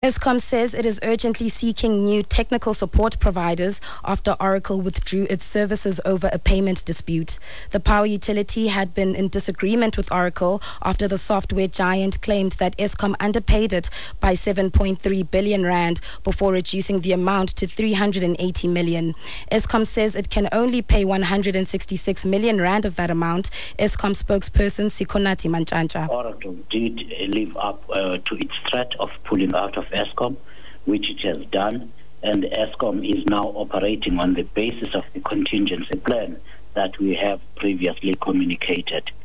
Eskom says it is urgently seeking new technical support providers after Oracle withdrew its services over a payment dispute. The power utility had been in disagreement with Oracle after the software giant claimed that Eskom underpaid it by 7.3 billion rand before reducing the amount to 380 million. Eskom says it can only pay 166 million rand of that amount. Eskom spokesperson Sikonati Manchanja. Oracle did live up to its threat of pulling out of Eskom, which it has done, and Eskom is now operating on the basis of the contingency plan that we have previously communicated.